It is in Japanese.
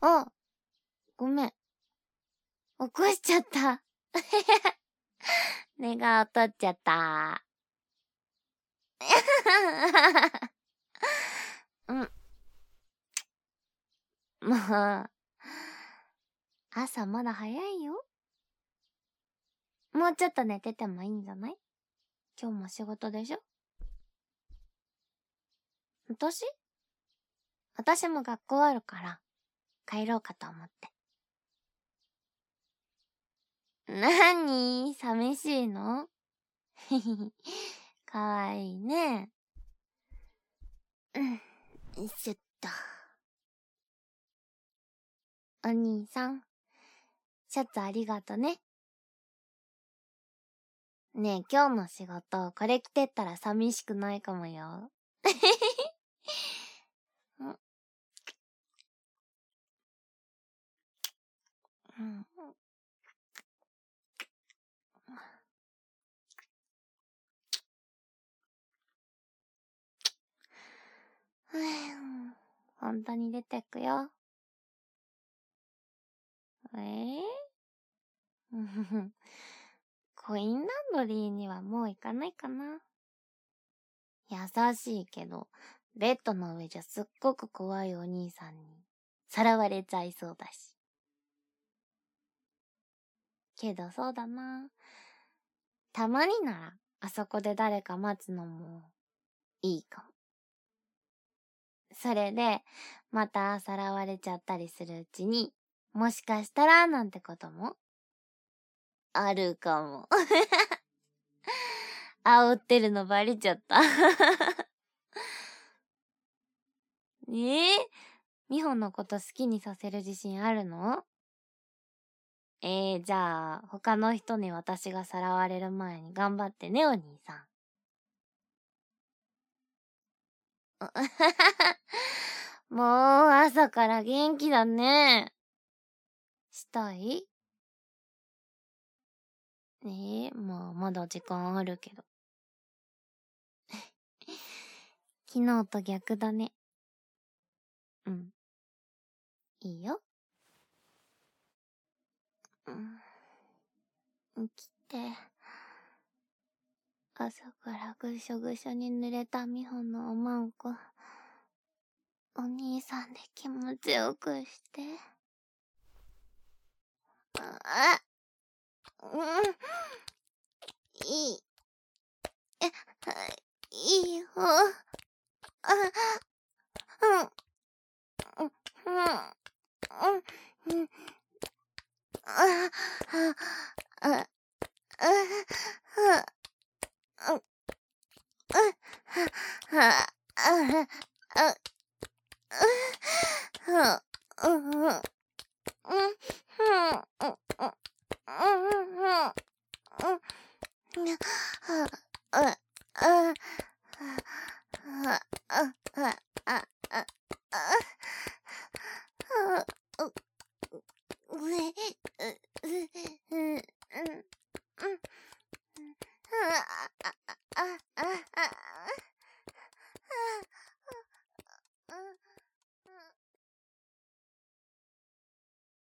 あ、ごめん。起こしちゃった。寝顔取っちゃった。うん。もう、朝まだ早いよ。もうちょっと寝ててもいいんじゃない？今日も仕事でしょ？私も学校あるから、帰ろうかと思って。なに？寂しいの？ひひひ。かわいいね。よいしょっと。お兄さん、シャツありがとね。ねえ、今日の仕事、これ着てったら寂しくないかもよ。うん。本当に出てくよ。コインランドリーにはもう行かないかな。優しいけど、ベッドの上じゃすっごく怖いお兄さんにさらわれちゃいそうだし。けどそうだな。たまになら、あそこで誰か待つのもいいかも。それで、またさらわれちゃったりするうちに、もしかしたらなんてこともあるかも。煽ってるのバレちゃった。美穂のこと好きにさせる自信あるの？じゃあ、他の人に私がさらわれる前に頑張ってね、お兄さん。もう、朝から元気だね。したい？まあ、まだ時間あるけど。昨日と逆だね。うん。いいよ。来て。朝からぐしょぐしょに濡れた美穂のおまんこ。お兄さんで気持ちよくして。いい。いいよ。